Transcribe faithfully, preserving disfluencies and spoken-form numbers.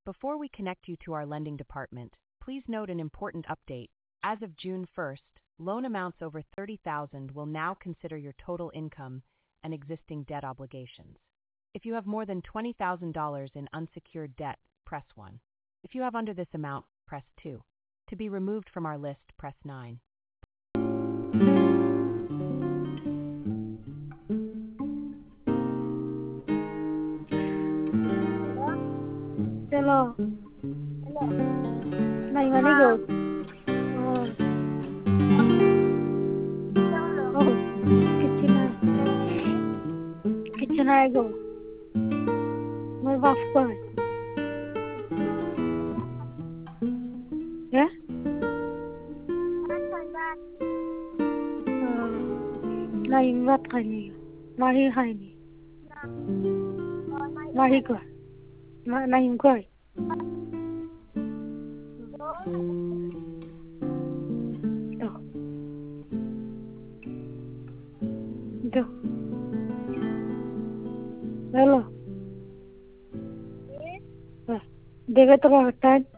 Before we connect you to our lending department, please note an important update. As of June first, loan amounts over thirty thousand dollars will now consider your total income and existing debt obligations. If you have more than twenty thousand dollars in unsecured debt, press one. If you have under this amount, press two. To be removed from our list, press nine. Hello. Hello. Này mà đi rồi. Oh. Oh. Kitchen I. Kitchen I go. My wife boy. Yeah? Uh, này vắt khai nhỉ. Mari khai nhỉ. Mari coi. Mà này coi. Đâu. Đâu. Hello. Yes. Dega to time.